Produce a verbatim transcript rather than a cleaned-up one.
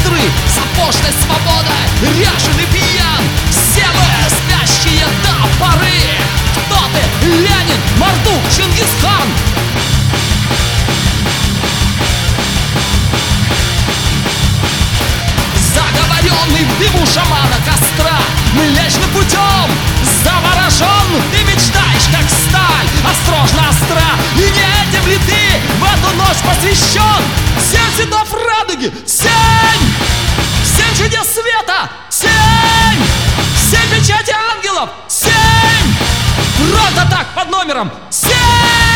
мудры, сапожной свободой ряжен и пьян. Все мы спящие до поры. Кто ты? Ленин, Мордук, Чингисхан. Заговоренный в дыму шамана костра, Млечным путем заворожен. Ты мечтаешь, как сталь, осторожно остра. И не этим ли ты в эту ночь посвящен? Семь цветов радуги, семь! Семь чудес света, семь! Семь печати ангелов, семь! Фронт атак под номером семь!